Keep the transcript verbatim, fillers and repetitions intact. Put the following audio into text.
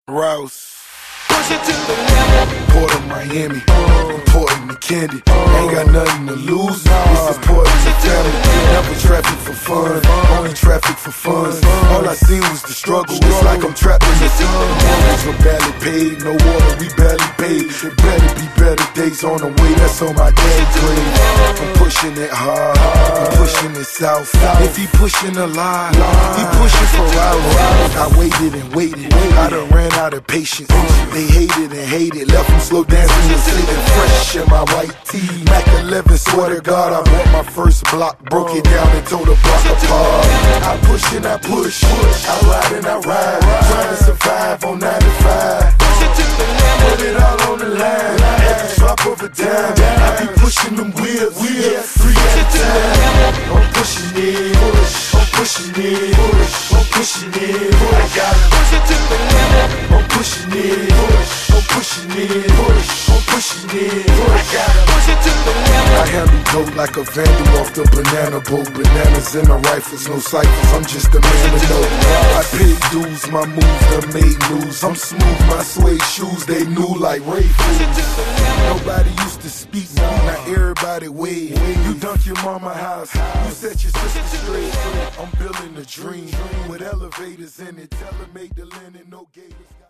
Rouse. Push it to the limit. Port of Miami, important to Candy. Ain't got nothing to lose. This is important to family. Never traffic for fun, only traffic for fun. All I seen was the struggle. It's like I'm trapped in the sun. Mortgage were barely paid, no water we barely paid. There better be better days on the way. That's on my dad's grave. I'm pushing it hard, I'm pushing it south. If he pushing a lie, he pushing for hours. I waited and waited, I done ran out of patience. They hated and hated, left them slow dancing and singing. Fresh in my white tee, Mac eleven, swear to God, I bought my first block, broke it down and tore the block apart. I push and I push, I ride and I ride, trying to survive on ninety-five. Put it all on the line, every drop of a dime. I be pushing them wheels, yeah, three at a time. I'm pushing it, I'm pushing it, I'm pushing it. I gotta push it to the limit. I'm pushing it, I'm pushing it, I'm pushing it. I gotta push it to the limit. I handle dope like a vandal off the banana boat. Bananas in the rifles, no ciphers, I'm just a man to know. I paid dues, my moves done made news. I'm smooth, my suede shoes, they new like Ray Fools. Nobody used to speak, now everybody wave. You dunk your mama house, you set your sister straight. I'm building a dream with elevators in it. Tell her make the linen, no gators.